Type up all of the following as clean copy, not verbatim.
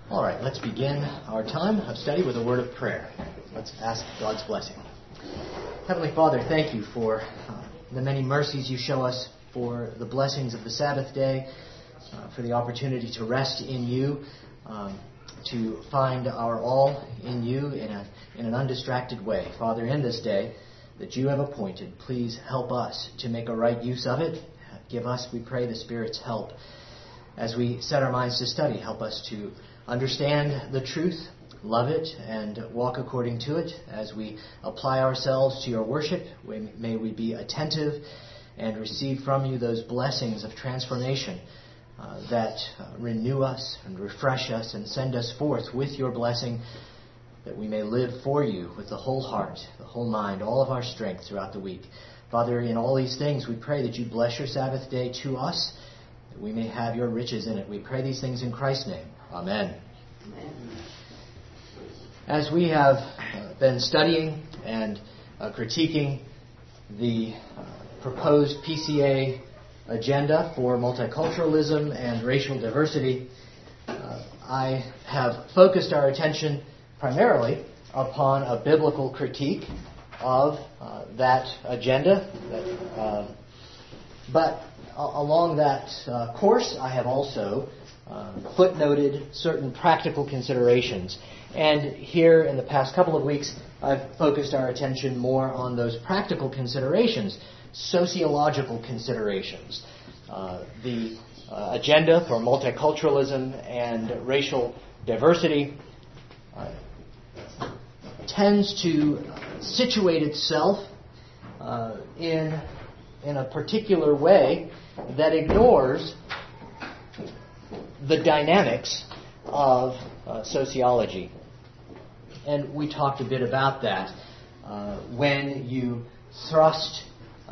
All right, let's begin our time of study with a word of prayer. Let's ask God's blessing. Heavenly Father, thank you for the many mercies you show us, for the blessings of the Sabbath day, for the opportunity to rest in you, to find our all in you in an undistracted way. Father, in this day that you have appointed, please help us to make a right use of it. Give us, we pray, the Spirit's help. As we set our minds to study, help us to understand the truth, love it, and walk according to it. As we apply ourselves to your worship, may we be attentive and receive from you those blessings of transformation that renew us and refresh us and send us forth with your blessing, that we may live for you with the whole heart, the whole mind, all of our strength throughout the week. Father, in all these things, we pray that you bless your Sabbath day to us, that we may have your riches in it. We pray these things in Christ's name. Amen. Amen. As we have been studying and critiquing the proposed PCA agenda for multiculturalism and racial diversity, I have focused our attention primarily upon a biblical critique of that agenda. But along that course, I have also footnoted certain practical considerations. And here in the past couple of weeks, I've focused our attention more on those practical considerations, sociological considerations. The agenda for multiculturalism and racial diversity tends to situate itself in a particular way that ignores the dynamics of sociology. And we talked a bit about that when you thrust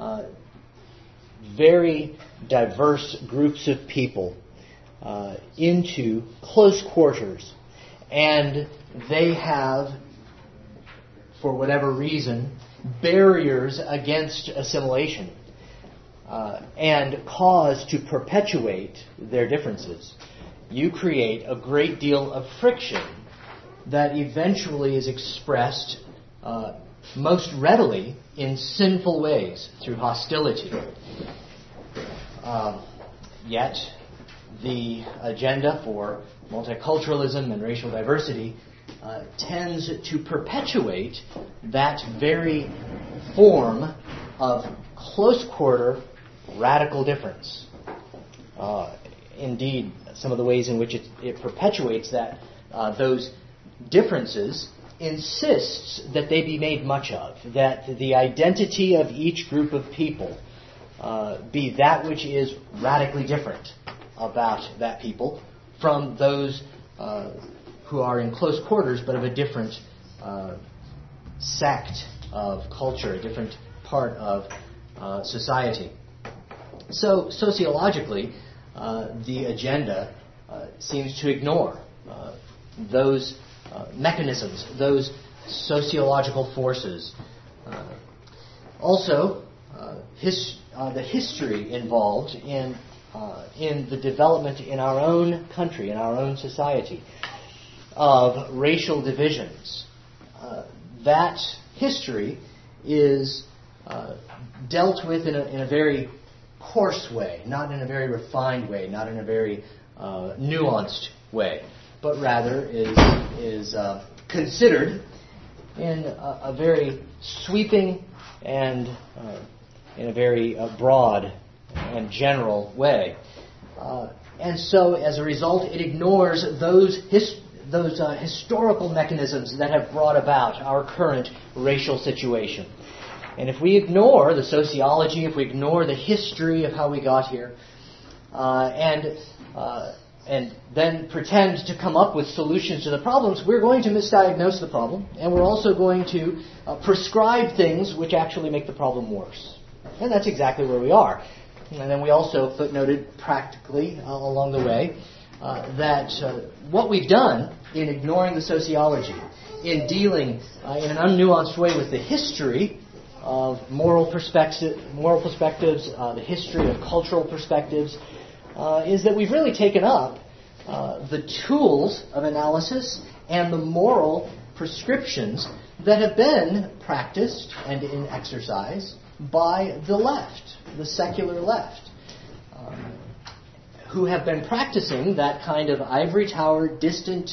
very diverse groups of people into close quarters, and they have, for whatever reason, barriers against assimilation and cause to perpetuate their differences. You create a great deal of friction that eventually is expressed most readily in sinful ways through hostility. Yet, the agenda for multiculturalism and racial diversity tends to perpetuate that very form of close-quarter radical difference. Indeed, some of the ways in which it perpetuates that those differences insists that they be made much of, that the identity of each group of people be that which is radically different about that people from those who are in close quarters but of a different sect of culture, a different part of society. So, sociologically, the agenda seems to ignore those mechanisms, those sociological forces. Also, the history involved in the development in our own country, in our own society, of racial divisions. That history is dealt with in a very coarse way, not in a very refined way, not in a very nuanced way, but rather is considered in a very sweeping and in a very broad and general way. And so, as a result, it ignores those historical mechanisms that have brought about our current racial situation. And if we ignore the sociology, if we ignore the history of how we got here, and then pretend to come up with solutions to the problems, we're going to misdiagnose the problem, and we're also going to prescribe things which actually make the problem worse. And that's exactly where we are. And then we also footnoted practically along the way that what we've done in ignoring the sociology, in dealing in an unnuanced way with the history of moral perspectives, the history of cultural perspectives, is that we've really taken up the tools of analysis and the moral prescriptions that have been practiced and in exercise by the left, the secular left, who have been practicing that kind of ivory tower, distant,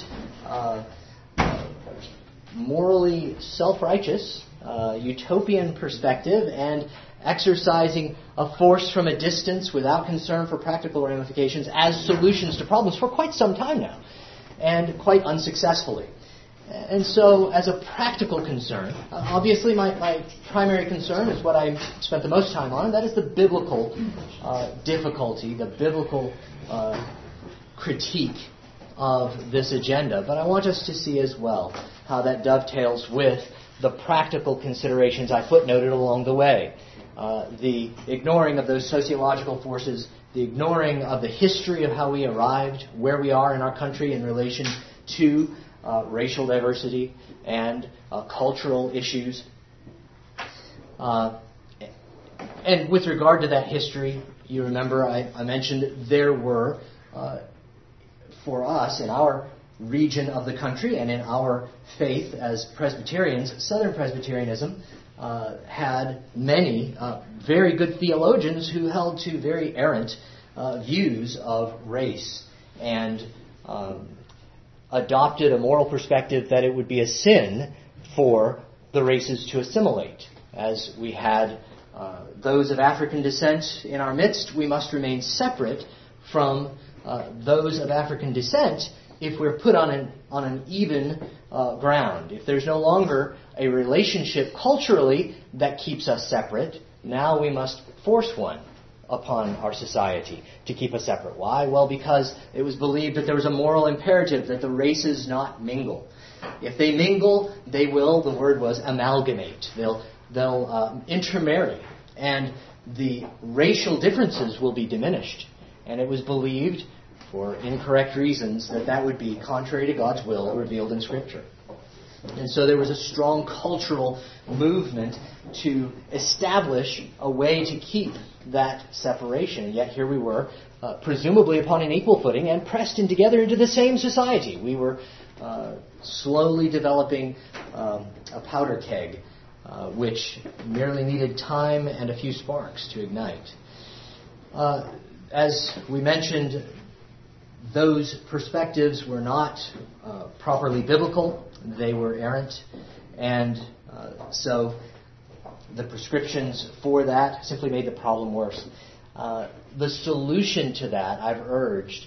morally self-righteous, utopian perspective, and exercising a force from a distance without concern for practical ramifications as solutions to problems for quite some time now, and quite unsuccessfully. And so, as a practical concern, obviously my primary concern is what I spent the most time on, and that is the biblical difficulty, the biblical critique of this agenda. But I want us to see as well how that dovetails with the practical considerations I footnoted along the way. The ignoring of those sociological forces, the ignoring of the history of how we arrived where we are in our country in relation to racial diversity and cultural issues. And with regard to that history, you remember I mentioned there were, for us in our region of the country and in our faith as Presbyterians, Southern Presbyterianism had many very good theologians who held to very errant views of race and adopted a moral perspective that it would be a sin for the races to assimilate. As we had those of African descent in our midst, we must remain separate from those of African descent if we're put on an even ground. If there's no longer a relationship culturally that keeps us separate, now we must force one upon our society to keep us separate. Why? Well, because it was believed that there was a moral imperative that the races not mingle. If they mingle, they will, the word was, amalgamate. They'll intermarry, and the racial differences will be diminished. And it was believed, for incorrect reasons, that would be contrary to God's will revealed in Scripture. And so there was a strong cultural movement to establish a way to keep that separation. Yet here we were, presumably upon an equal footing, and pressed in together into the same society. We were slowly developing a powder keg, which merely needed time and a few sparks to ignite. As we mentioned, those perspectives were not properly biblical. They were errant. And so the prescriptions for that simply made the problem worse. The solution to that, I've urged,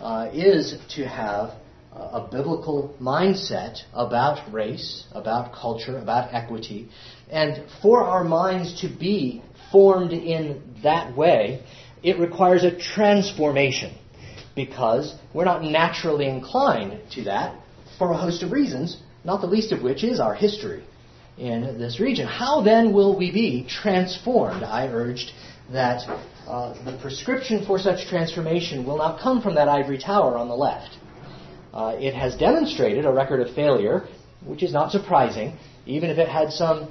is to have a biblical mindset about race, about culture, about equity. And for our minds to be formed in that way, it requires a transformation, because we're not naturally inclined to that for a host of reasons, not the least of which is our history in this region. How then will we be transformed? I urged that the prescription for such transformation will not come from that ivory tower on the left. It has demonstrated a record of failure, which is not surprising. Even if it had some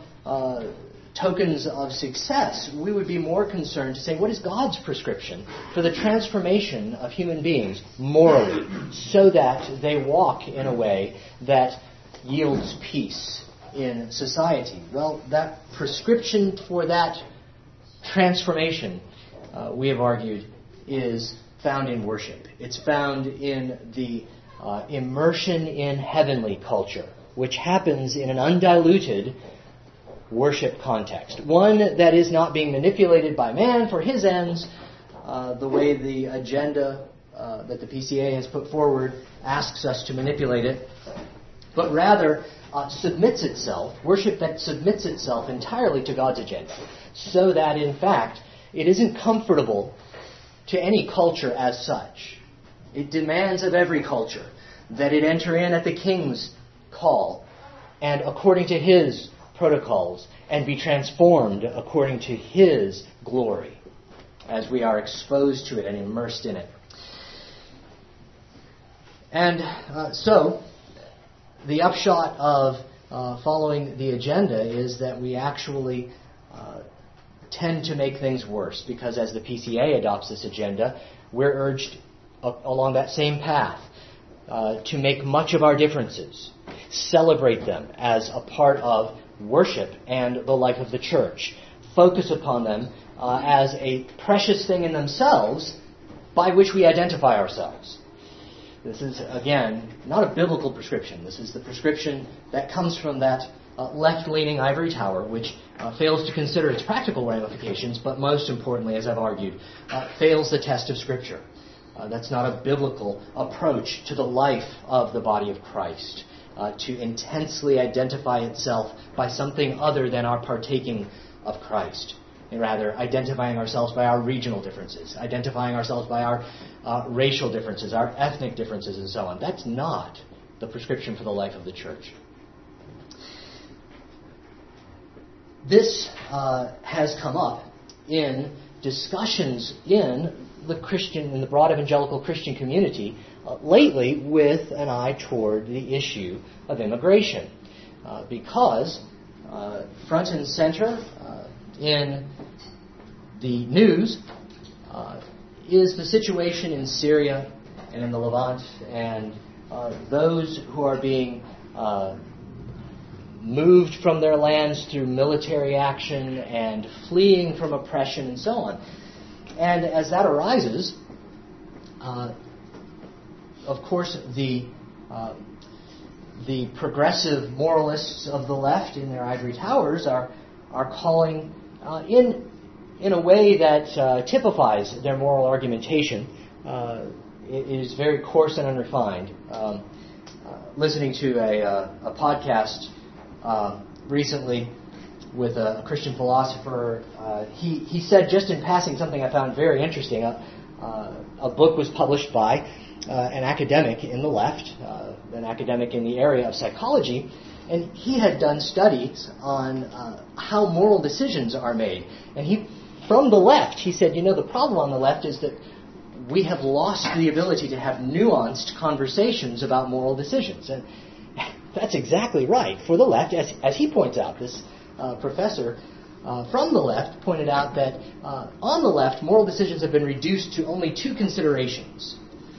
tokens of success, we would be more concerned to say, what is God's prescription for the transformation of human beings morally, so that they walk in a way that yields peace in society? Well, that prescription for that transformation, we have argued, is found in worship. It's found in the immersion in heavenly culture, which happens in an undiluted worship context. One that is not being manipulated by man for his ends, the way the agenda that the PCA has put forward asks us to manipulate it, but rather submits itself, worship that submits itself entirely to God's agenda, so that in fact it isn't comfortable to any culture as such. It demands of every culture that it enter in at the King's call and according to His protocols, and be transformed according to His glory as we are exposed to it and immersed in it. And so the upshot of following the agenda is that we actually tend to make things worse, because as the PCA adopts this agenda, we're urged along that same path. to make much of our differences, celebrate them as a part of worship and the life of the church, focus upon them as a precious thing in themselves by which we identify ourselves. This is, again, not a biblical prescription. This is the prescription that comes from that left-leaning ivory tower, which fails to consider its practical ramifications, but most importantly, as I've argued, fails the test of Scripture. That's not a biblical approach to the life of the body of Christ, to intensely identify itself by something other than our partaking of Christ. And rather, identifying ourselves by our regional differences, identifying ourselves by our racial differences, our ethnic differences, and so on. That's not the prescription for the life of the church. This has come up in discussions in the broad evangelical Christian community lately with an eye toward the issue of immigration. Because front and center in the news is the situation in Syria and in the Levant, and those who are being moved from their lands through military action and fleeing from oppression and so on. And as that arises, of course, the progressive moralists of the left in their ivory towers are calling in a way that typifies their moral argumentation. It is very coarse and unrefined. Listening to a podcast recently with a Christian philosopher, he said just in passing something I found very interesting. A book was published by an academic in the left, an academic in the area of psychology, and he had done studies on how moral decisions are made. And from the left, he said, the problem on the left is that we have lost the ability to have nuanced conversations about moral decisions. And that's exactly right. For the left, as he points out, this professor from the left pointed out that on the left, moral decisions have been reduced to only two considerations.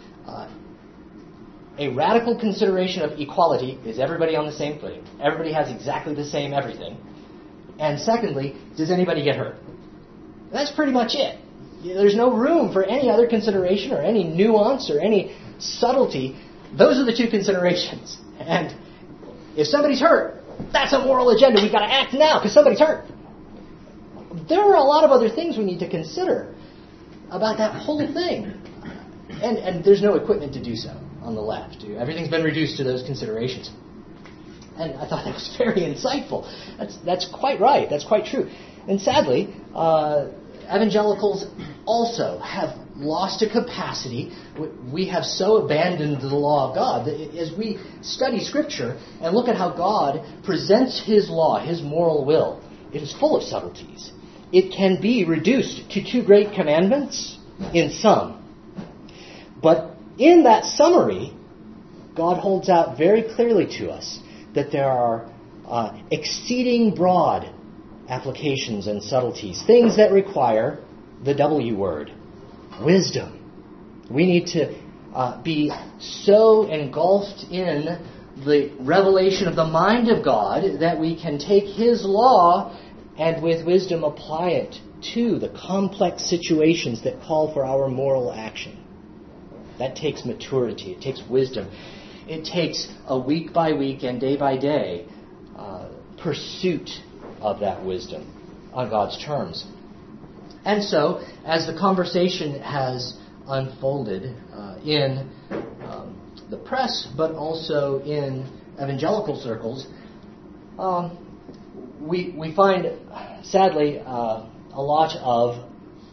A radical consideration of equality, is everybody on the same footing? Everybody has exactly the same everything. And secondly, does anybody get hurt? That's pretty much it. There's no room for any other consideration or any nuance or any subtlety. Those are the two considerations. And if somebody's hurt, that's a moral agenda. We've got to act now because somebody's hurt. There are a lot of other things we need to consider about that whole thing. And there's no equipment to do so on the left. Everything's been reduced to those considerations. And I thought that was very insightful. That's quite right. That's quite true. And sadly, evangelicals also have lost a capacity. We have so abandoned the law of God that as we study Scripture and look at how God presents His law, His moral will, it is full of subtleties. It can be reduced to two great commandments in some. But in that summary, God holds out very clearly to us that there are exceeding broad applications and subtleties, things that require the W word, wisdom. We need to be so engulfed in the revelation of the mind of God that we can take His law and with wisdom apply it to the complex situations that call for our moral action. That takes maturity. It takes wisdom. It takes a week by week and day by day pursuit of that wisdom on God's terms. And so, as the conversation has unfolded in the press, but also in evangelical circles, we find, sadly, a lot of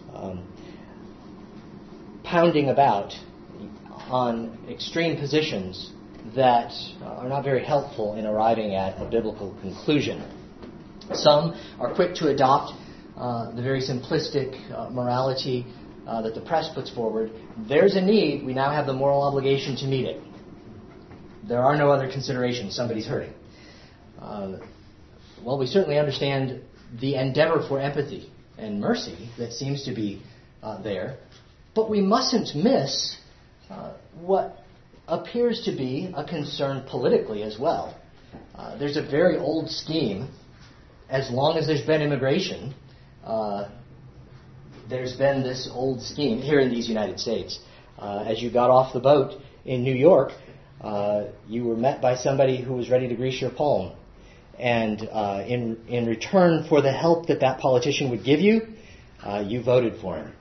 pounding about on extreme positions that are not very helpful in arriving at a biblical conclusion. Some are quick to adopt the very simplistic morality that the press puts forward. There's a need. We now have the moral obligation to meet it. There are no other considerations. Somebody's hurting. Well, we certainly understand the endeavor for empathy and mercy that seems to be there, but we mustn't miss what appears to be a concern politically as well. There's a very old scheme. As long as there's been immigration, there's been this old scheme here in these United States. As you got off the boat in New York, you were met by somebody who was ready to grease your palm. And in return for the help that politician would give you, you voted for him.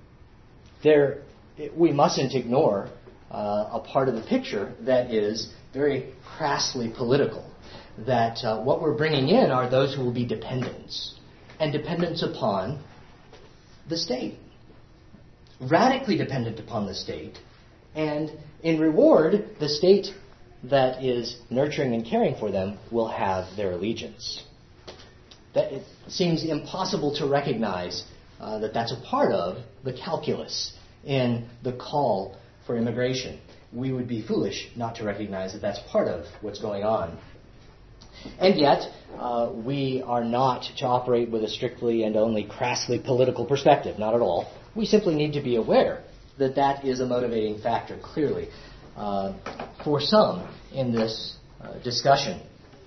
We mustn't ignore a part of the picture that is very crassly political. That what we're bringing in are those who will be dependents, and dependents upon the state. Radically dependent upon the state, and in reward, the state that is nurturing and caring for them will have their allegiance. That it seems impossible to recognize that that's a part of the calculus in the call for immigration. We would be foolish not to recognize that that's part of what's going on. And yet, we are not to operate with a strictly and only crassly political perspective, not at all. We simply need to be aware that that is a motivating factor, clearly, for some in this discussion.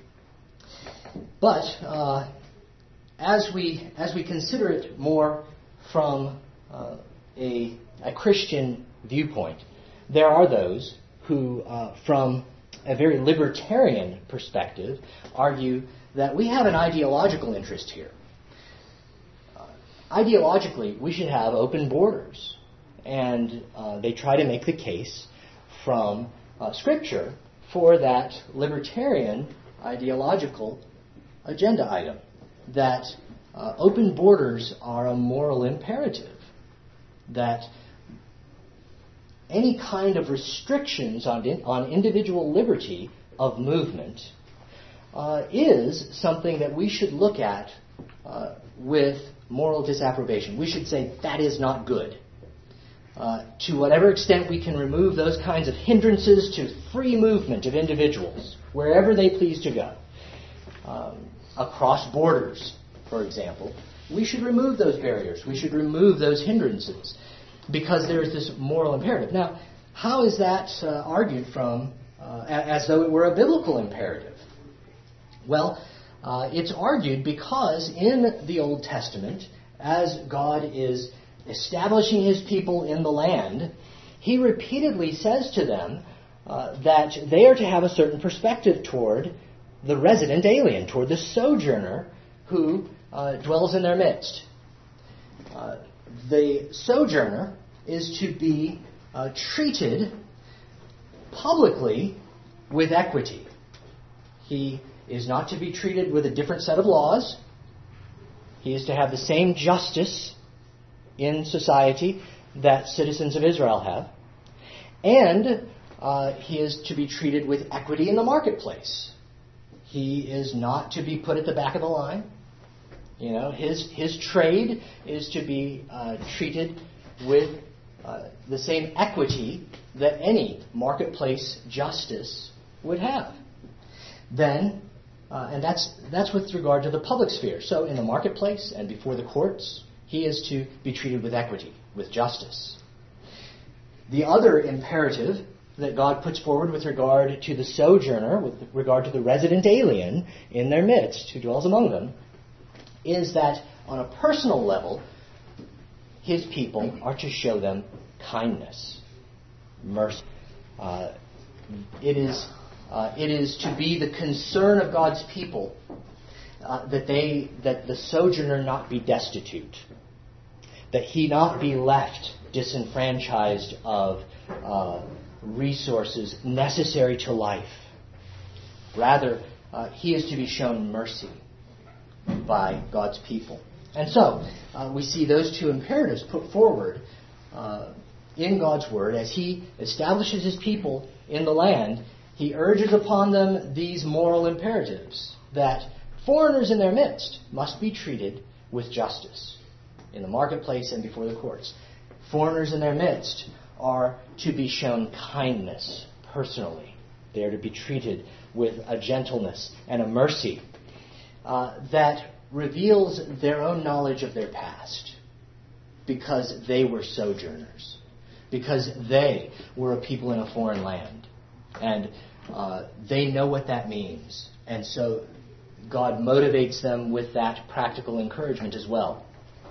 But as we consider it more from a Christian viewpoint, there are those who, from a very libertarian perspective, argue that we have an ideological interest here. Ideologically, we should have open borders. And they try to make the case from Scripture for that libertarian ideological agenda item, that open borders are a moral imperative, that any kind of restrictions on individual liberty of movement is something that we should look at with moral disapprobation. We should say that is not good. To whatever extent we can remove those kinds of hindrances to free movement of individuals, wherever they please to go, across borders, for example, we should remove those barriers. We should remove those hindrances, because there is this moral imperative. Now, how is that argued from as though it were a biblical imperative? Well, it's argued because in the Old Testament, as God is establishing His people in the land, He repeatedly says to them that they are to have a certain perspective toward the resident alien, toward the sojourner who dwells in their midst. The sojourner is to be treated publicly with equity. He is not to be treated with a different set of laws. He is to have the same justice in society that citizens of Israel have. And he is to be treated with equity in the marketplace. He is not to be put at the back of the line. You know, his trade is to be treated with the same equity that any marketplace justice would have. Then, and that's with regard to the public sphere. So in the marketplace and before the courts, he is to be treated with equity, with justice. The other imperative that God puts forward with regard to the sojourner, with regard to the resident alien in their midst who dwells among them, is that on a personal level, His people are to show them kindness, mercy. It is to be the concern of God's people that the sojourner not be destitute, that he not be left disenfranchised of resources necessary to life. Rather, he is to be shown mercy by God's people. And so, we see those two imperatives put forward in God's Word as He establishes His people in the land. He urges upon them these moral imperatives, that foreigners in their midst must be treated with justice in the marketplace and before the courts. Foreigners in their midst are to be shown kindness personally. They are to be treated with a gentleness and a mercy that reveals their own knowledge of their past, because they were sojourners, because they were a people in a foreign land. And they know what that means. And so God motivates them with that practical encouragement as well.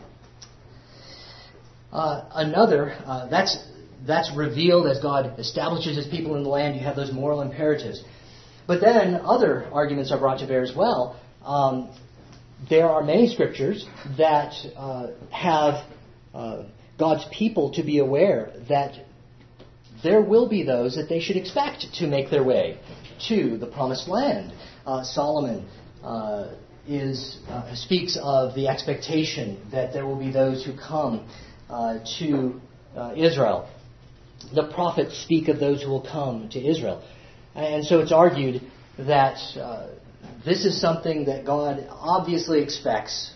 That's revealed as God establishes His people in the land. You have those moral imperatives. But then other arguments are brought to bear as well. There are many scriptures that have God's people to be aware that there will be those that they should expect to make their way to the promised land. Solomon speaks of the expectation that there will be those who come to Israel. The prophets speak of those who will come to Israel. And so it's argued that this is something that God obviously expects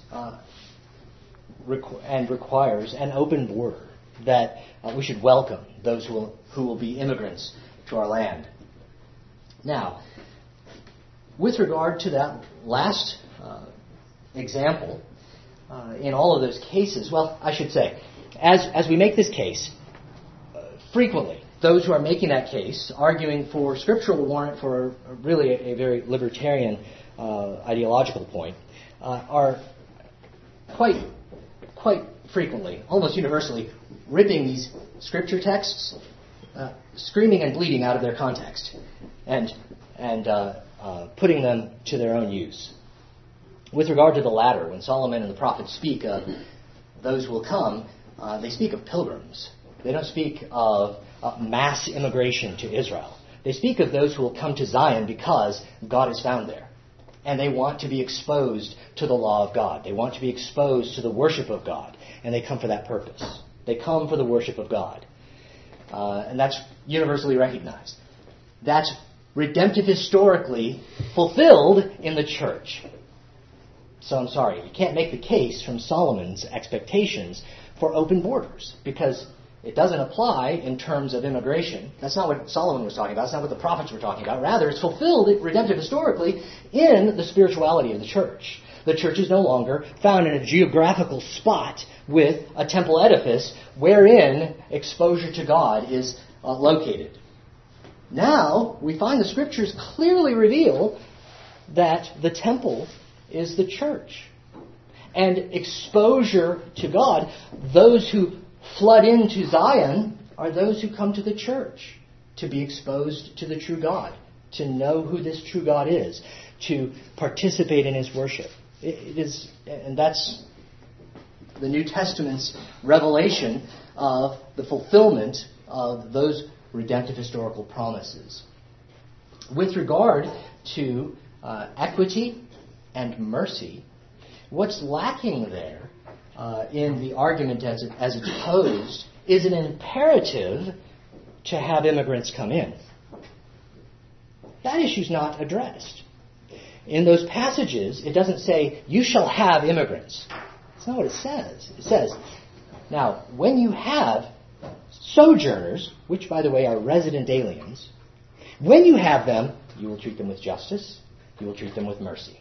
and requires an open border, that we should welcome those who will be immigrants to our land. Now, with regard to that last example, in all of those cases, well, I should say, as we make this case, frequently, those who are making that case, arguing for scriptural warrant for really a very libertarian ideological point, are quite frequently, almost universally, ripping these scripture texts, screaming and bleeding out of their context, and putting them to their own use. With regard to the latter, when Solomon and the prophets speak of those who will come, they speak of pilgrims. They don't speak of mass immigration to Israel. They speak of those who will come to Zion because God is found there. And they want to be exposed to the law of God. They want to be exposed to the worship of God. And they come for that purpose. They come for the worship of God. And that's universally recognized. That's redemptive historically fulfilled in the church. So I'm sorry, you can't make the case from Solomon's expectations for open borders, because it doesn't apply in terms of immigration. That's not what Solomon was talking about. That's not what the prophets were talking about. Rather, it's fulfilled redemptive historically in the spirituality of the church. The church is no longer found in a geographical spot with a temple edifice wherein exposure to God is located. Now, we find the scriptures clearly reveal that the temple is the church. And exposure to God, those who flood into Zion are those who come to the church to be exposed to the true God, to know who this true God is, to participate in His worship. It is, and that's the New Testament's revelation of the fulfillment of those redemptive historical promises. With regard to equity and mercy, what's lacking there in the argument as it's posed is an imperative to have immigrants come in. That issue's not addressed. In those passages, it doesn't say, you shall have immigrants. That's not what it says. It says, now, when you have sojourners, which, by the way, are resident aliens, when you have them, you will treat them with justice, you will treat them with mercy.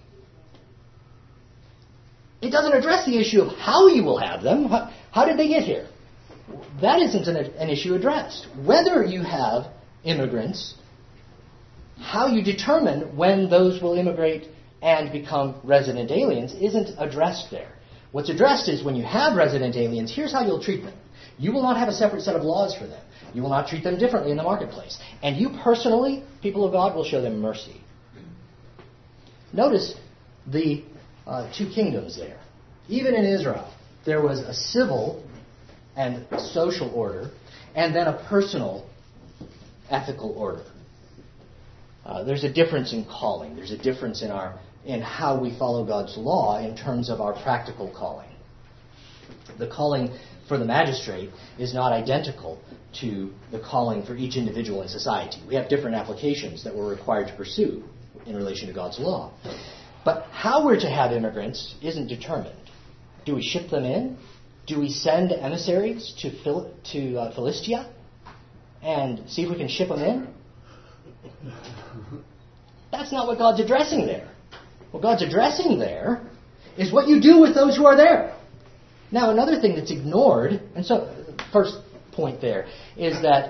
It doesn't address the issue of how you will have them. How did they get here? That isn't an issue addressed. Whether you have immigrants, how you determine when those will immigrate and become resident aliens isn't addressed there. What's addressed is when you have resident aliens, here's how you'll treat them. You will not have a separate set of laws for them. You will not treat them differently in the marketplace. And you personally, people of God, will show them mercy. Notice the two kingdoms there. Even in Israel, there was a civil and social order, and then a personal ethical order. There's a difference in calling. There's a difference in how we follow God's law in terms of our practical calling. The calling for the magistrate is not identical to the calling for each individual in society. We have different applications that we're required to pursue in relation to God's law. But how we're to have immigrants isn't determined. Do we ship them in? Do we send emissaries to Philistia and see if we can ship them in? That's not what God's addressing there. What God's addressing there is what you do with those who are there. Now, another thing that's ignored, and so first point there, is that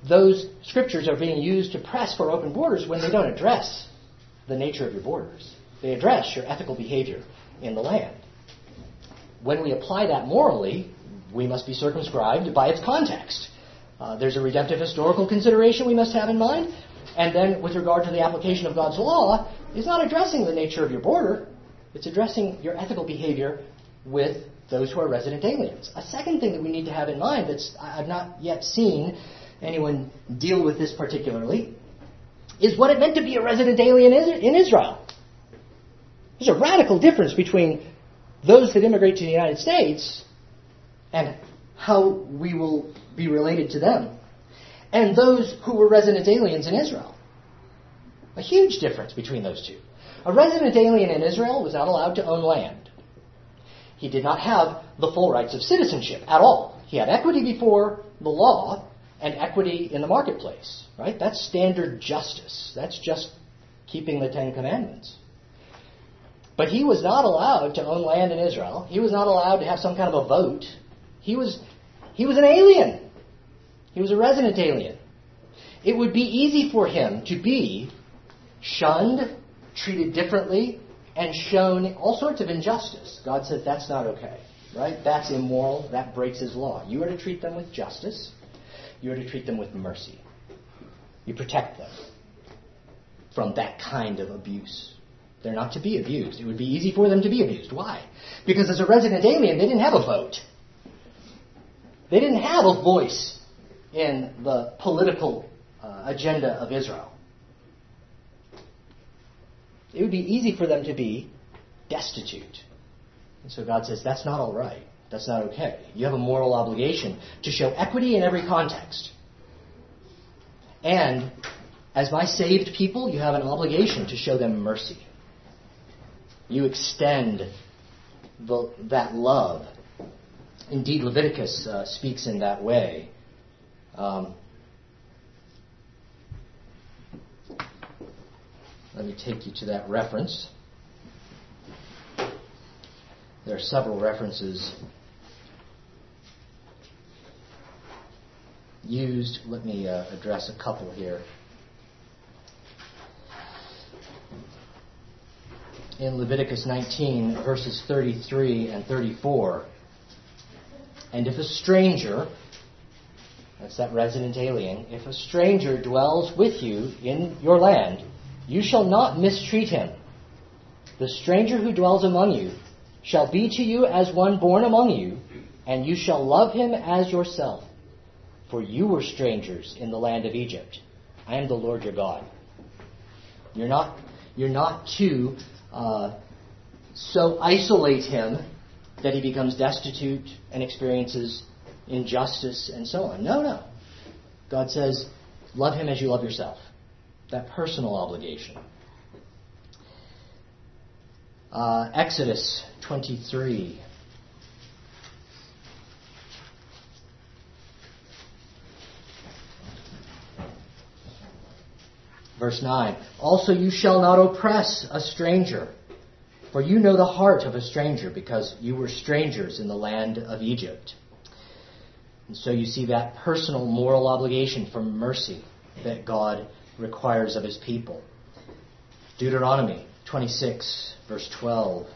those scriptures are being used to press for open borders when they don't address the nature of your borders. They address your ethical behavior in the land. When we apply that morally, we must be circumscribed by its context. There's a redemptive historical consideration we must have in mind. And then with regard to the application of God's law, it's not addressing the nature of your border. It's addressing your ethical behavior with those who are resident aliens. A second thing that we need to have in mind that's I've not yet seen anyone deal with this particularly is what it meant to be a resident alien in Israel. There's a radical difference between those that immigrate to the United States and how we will be related to them, and those who were resident aliens in Israel. A huge difference between those two. A resident alien in Israel was not allowed to own land. He did not have the full rights of citizenship at all. He had equity before the law and equity in the marketplace. Right? That's standard justice. That's just keeping the Ten Commandments. But he was not allowed to own land in Israel. He was not allowed to have some kind of a vote. He was an alien. He was a resident alien. It would be easy for him to be shunned, treated differently, and shown all sorts of injustice. God said that's not okay. Right? That's immoral. That breaks his law. You are to treat them with justice. You are to treat them with mercy. You protect them from that kind of abuse. They're not to be abused. It would be easy for them to be abused. Why? Because as a resident alien, they didn't have a vote. They didn't have a voice in the political agenda of Israel. It would be easy for them to be destitute. And so God says, that's not all right. That's not okay. You have a moral obligation to show equity in every context. And as my saved people, you have an obligation to show them mercy. You extend that love. Indeed, Leviticus speaks in that way. Let me take you to that reference. There are several references used. Let me address a couple here. In Leviticus 19, verses 33 and 34, and if a stranger, that's that resident alien, if a stranger dwells with you in your land, you shall not mistreat him. The stranger who dwells among you shall be to you as one born among you, and you shall love him as yourself. For you were strangers in the land of Egypt. I am the Lord your God. You're not to so isolate him that he becomes destitute and experiences injustice and so on. No. God says, love him as you love yourself. That personal obligation. Exodus 23. Verse 9. Also you shall not oppress a stranger, for you know the heart of a stranger, because you were strangers in the land of Egypt. And so you see that personal moral obligation for mercy that God requires of his people. Deuteronomy 26, verse 12.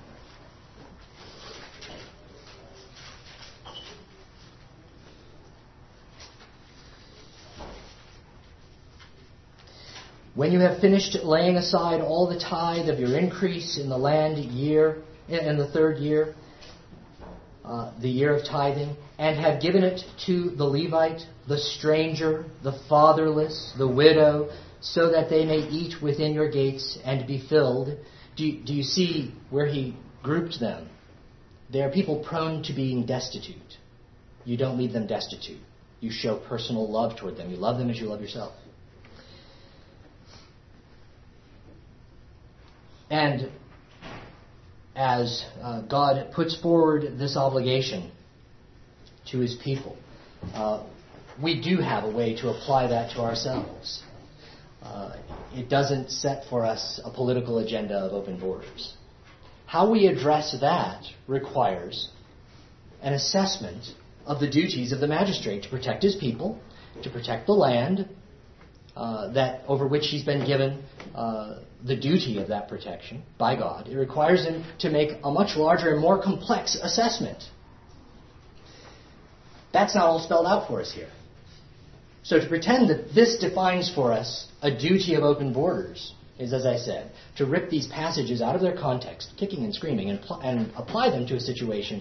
When you have finished laying aside all the tithe of your increase in the land in the third year, the year of tithing, and have given it to the Levite, the stranger, the fatherless, the widow, so that they may eat within your gates and be filled. Do you see where he grouped them? They are people prone to being destitute. You don't leave them destitute. You show personal love toward them. You love them as you love yourself. And as God puts forward this obligation to his people, we do have a way to apply that to ourselves. It doesn't set for us a political agenda of open borders. How we address that requires an assessment of the duties of the magistrate to protect his people to protect the land that over which he's been given the duty of that protection by God. It requires him to make a much larger and more complex assessment. That's not all spelled out for us here. So to pretend that this defines for us a duty of open borders is, as I said, to rip these passages out of their context, kicking and screaming, and apply them to a situation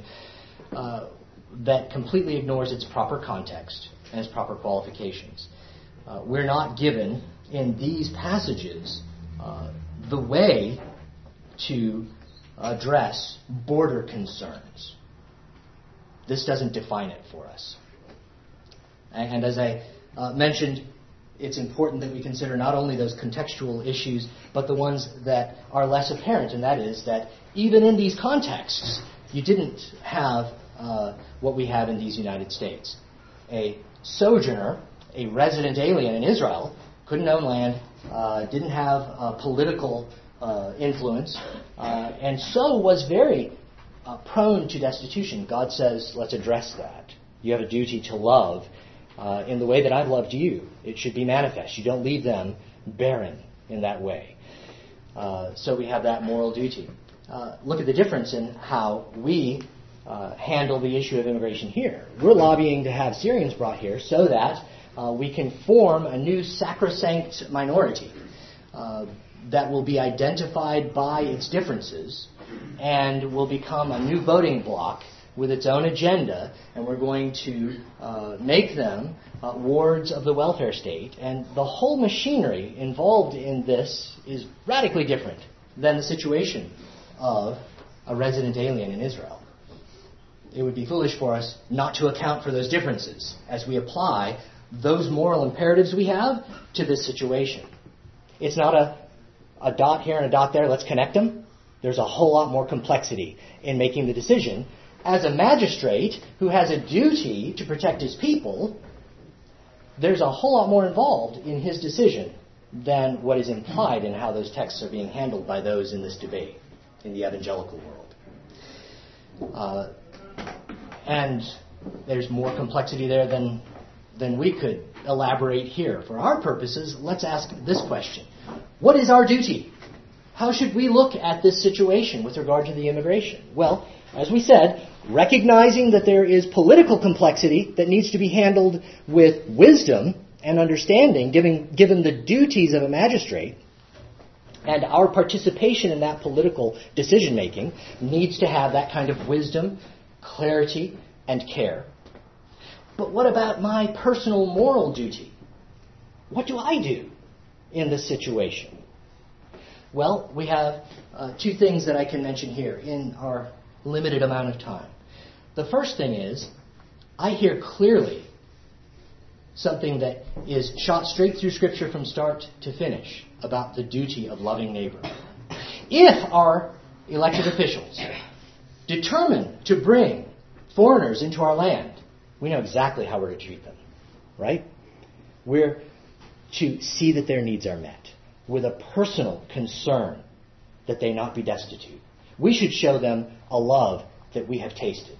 that completely ignores its proper context and its proper qualifications. We're not given in these passages the way to address border concerns. This doesn't define it for us. And as I mentioned, it's important that we consider not only those contextual issues, but the ones that are less apparent, and that is that even in these contexts, you didn't have what we have in these United States. A sojourner, a resident alien in Israel, couldn't own land, didn't have political influence, and so was very prone to destitution. God says, let's address that. You have a duty to love in the way that I've loved you. It should be manifest. You don't leave them barren in that way. So we have that moral duty. Look at the difference in how we handle the issue of immigration here. We're lobbying to have Syrians brought here so that we can form a new sacrosanct minority that will be identified by its differences and will become a new voting bloc with its own agenda, and we're going to make them wards of the welfare state. And the whole machinery involved in this is radically different than the situation of a resident alien in Israel. It would be foolish for us not to account for those differences as we apply those moral imperatives we have to this situation. It's not a dot here and a dot there, let's connect them. There's a whole lot more complexity in making the decision. As a magistrate who has a duty to protect his people, there's a whole lot more involved in his decision than what is implied in how those texts are being handled by those in this debate in the evangelical world. And there's more complexity there than we could elaborate here. For our purposes, let's ask this question. What is our duty? How should we look at this situation with regard to the immigration? Well, as we said, recognizing that there is political complexity that needs to be handled with wisdom and understanding, given the duties of a magistrate, and our participation in that political decision-making needs to have that kind of wisdom, clarity, and care. But what about my personal moral duty? What do I do in this situation? Well, we have two things that I can mention here in our limited amount of time. The first thing is, I hear clearly something that is shot straight through Scripture from start to finish about the duty of loving neighbor. If our elected officials determine to bring foreigners into our land, we know exactly how we're to treat them, right? We're to see that their needs are met with a personal concern that they not be destitute. We should show them a love that we have tasted.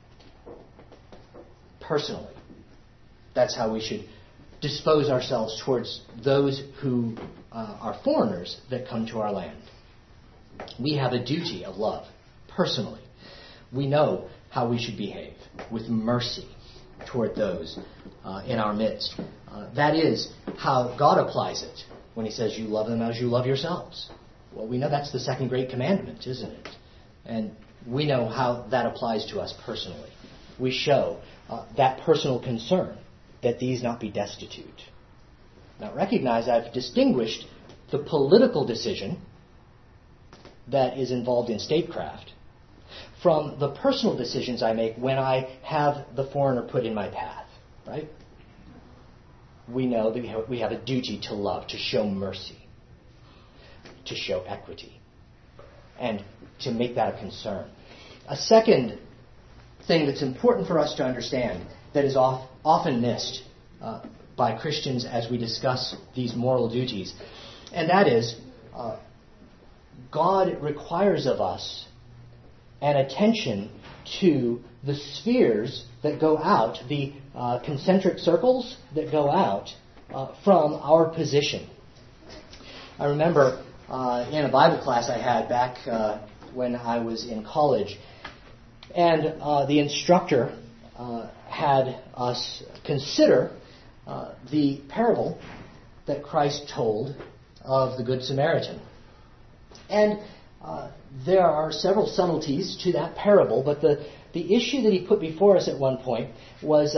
Personally. That's how we should dispose ourselves towards those who are foreigners that come to our land. We have a duty of love, personally. We know how we should behave with mercy toward those in our midst. That is how God applies it when He says, you love them as you love yourselves. Well, we know that's the second great commandment, isn't it? And we know how that applies to us personally. We show that personal concern that these not be destitute. Now recognize I've distinguished the political decision that is involved in statecraft from the personal decisions I make when I have the foreigner put in my path, right? We know that we have a duty to love, to show mercy, to show equity, and to make that a concern. A second thing that's important for us to understand that is often missed by Christians as we discuss these moral duties, and that is God requires of us and attention to the spheres that go out, the concentric circles that go out from our position. I remember in a Bible class I had back when I was in college, and the instructor had us consider the parable that Christ told of the Good Samaritan. And there are several subtleties to that parable, but the issue that he put before us at one point was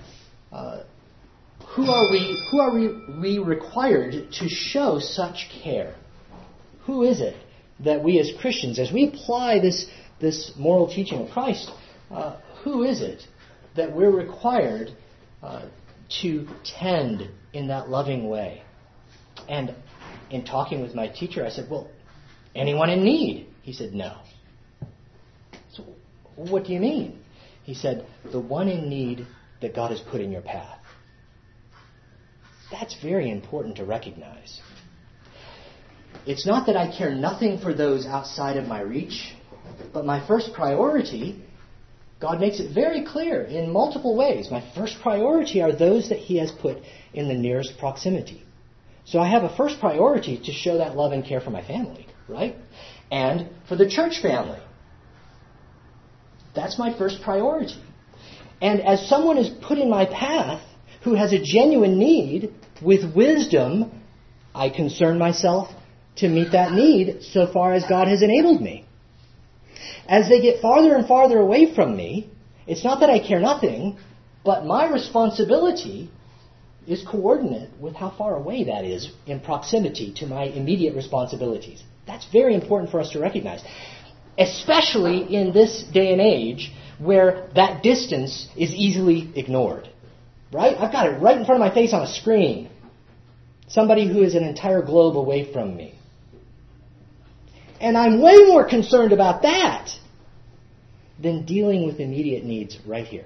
who are we required to show such care? Who is it that we as Christians, as we apply this moral teaching of Christ, who is it that we're required to tend in that loving way? And in talking with my teacher, I said, well, anyone in need? He said, no. So what do you mean? He said, the one in need that God has put in your path. That's very important to recognize. It's not that I care nothing for those outside of my reach, but my first priority, God makes it very clear in multiple ways. My first priority are those that He has put in the nearest proximity. So I have a first priority to show that love and care for my family, right? And for the church family. That's my first priority. And as someone is put in my path who has a genuine need, with wisdom, I concern myself to meet that need so far as God has enabled me. As they get farther and farther away from me, it's not that I care nothing, but my responsibility is coordinate with how far away that is in proximity to my immediate responsibilities. That's very important for us to recognize, especially in this day and age where that distance is easily ignored. Right? I've got it right in front of my face on a screen. Somebody who is an entire globe away from me. And I'm way more concerned about that than dealing with immediate needs right here.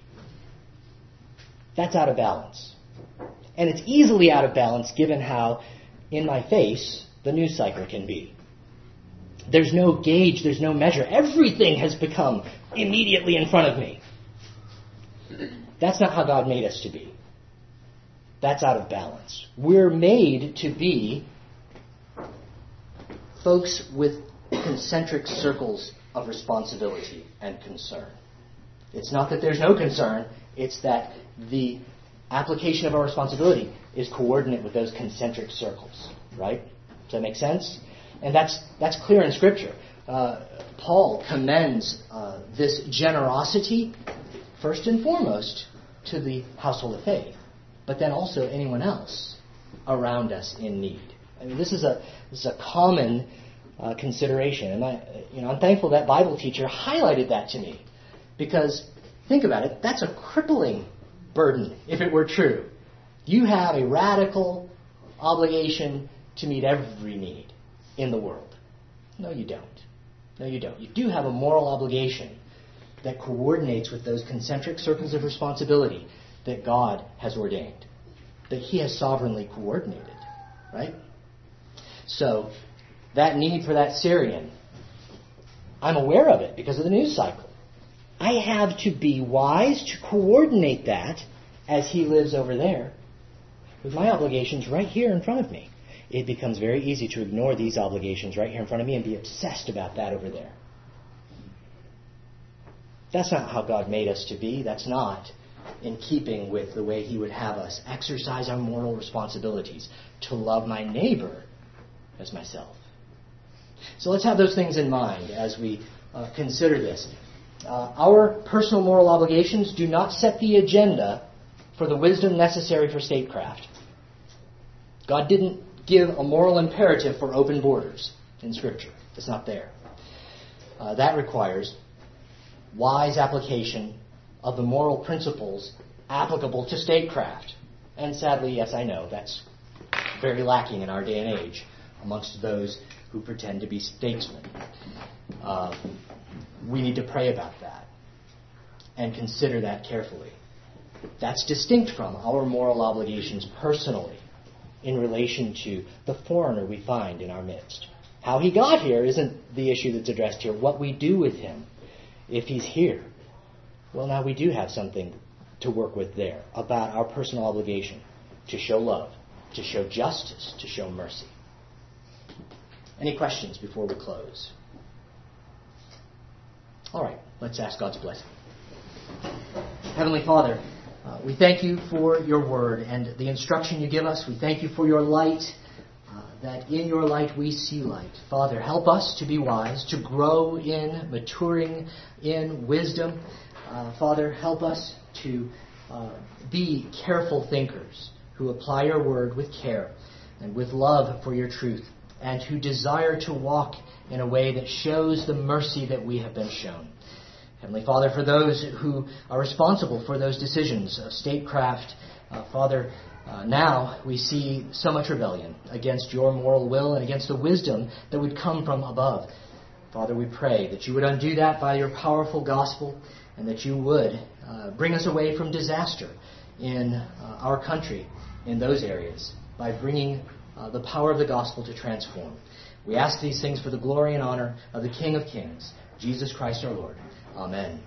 That's out of balance. And it's easily out of balance given how in my face the news cycle can be. There's no gauge, there's no measure. Everything has become immediately in front of me. That's not how God made us to be. That's out of balance. We're made to be folks with concentric circles of responsibility and concern. It's not that there's no concern, it's that the application of our responsibility is coordinate with those concentric circles. Right? Does that make sense? And that's clear in Scripture. Paul commends this generosity, first and foremost, to the household of faith, but then also anyone else around us in need. I mean, this is a common consideration, and I'm thankful that Bible teacher highlighted that to me, because think about it, that's a crippling burden if it were true. You have a radical obligation to meet every need in the world. No, you don't. No, you don't. You do have a moral obligation that coordinates with those concentric circles of responsibility that God has ordained, that He has sovereignly coordinated, right? So, that need for that Syrian, I'm aware of it because of the news cycle. I have to be wise to coordinate that as he lives over there with my obligations right here in front of me. It becomes very easy to ignore these obligations right here in front of me and be obsessed about that over there. That's not how God made us to be. That's not in keeping with the way He would have us exercise our moral responsibilities to love my neighbor as myself. So let's have those things in mind as we consider this. Our personal moral obligations do not set the agenda for the wisdom necessary for statecraft. God didn't give a moral imperative for open borders in Scripture. It's not there. That requires wise application of the moral principles applicable to statecraft. And sadly, yes, I know, that's very lacking in our day and age amongst those who pretend to be statesmen. We need to pray about that and consider that carefully. That's distinct from our moral obligations personally in relation to the foreigner we find in our midst. How he got here isn't the issue that's addressed here. What we do with him if he's here. Well, now we do have something to work with there about our personal obligation to show love, to show justice, to show mercy. Any questions before we close? All right, let's ask God's blessing. Heavenly Father, we thank you for your word and the instruction you give us. We thank you for your light, that in your light we see light. Father, help us to be wise, to grow in maturing in wisdom. Father, help us to be careful thinkers who apply your word with care and with love for your truth, and who desire to walk in a way that shows the mercy that we have been shown. Heavenly Father, for those who are responsible for those decisions of statecraft, Father, now we see so much rebellion against your moral will and against the wisdom that would come from above. Father, we pray that you would undo that by your powerful gospel, and that you would bring us away from disaster in our country in those areas by bringing the power of the gospel to transform. We ask these things for the glory and honor of the King of Kings, Jesus Christ our Lord. Amen.